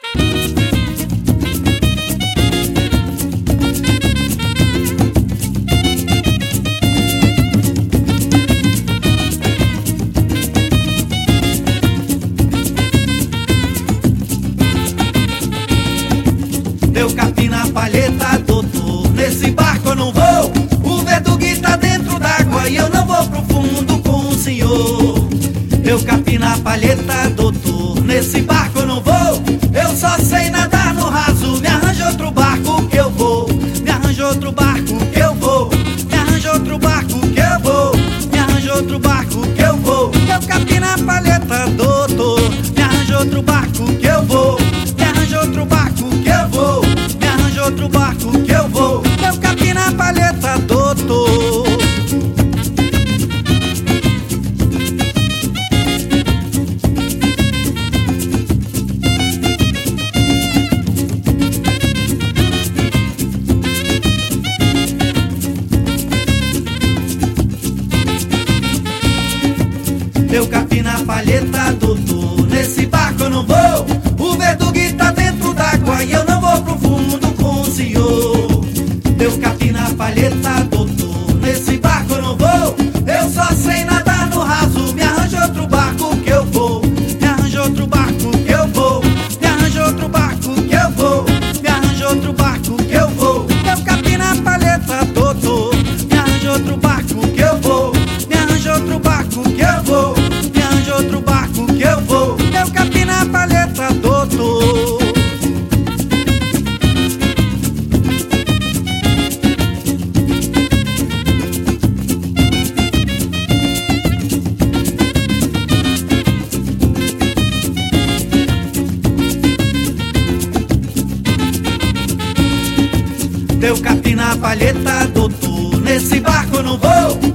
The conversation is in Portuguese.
Deu capim na palheta, doutor, nesse barco eu não vou. O verdugo tá dentro d'água e eu não vou pro fundo com o senhor. Deu capim na palheta, doutor, nesse barco eu não vou. Eu só sei nadar no raso, me arranja outro barco que eu vou. Me arranja outro barco que eu vou. Me arranja outro barco que eu vou. Me arranja outro barco que eu vou. Deu capim na palheta, doutor, me arranja outro barco que eu vou. Me arranja outro barco que eu vou. Me arranja outro barco que eu vou. Deu capim na palheta, doutor. Deu capim na palheta, doutor, nesse barco eu não vou. O verdugo tá dentro d'água e eu não vou pro fundo com o senhor. Deu capim na palheta, doutor, nesse barco eu não vou. Eu só sei nadar no raso, me arranja outro barco que eu vou. Me arranja outro barco que eu vou. Me arranja outro barco que eu vou. Me arranja outro barco que eu vou. Deu capim na palheta, doutor, me arranja outro barco que eu vou. Me arranja outro barco que eu vou. Me arranja outro barco que eu vou. Deu capim na palheta, doutor. Deu capim na palheta, doutor, nesse barco eu não vou.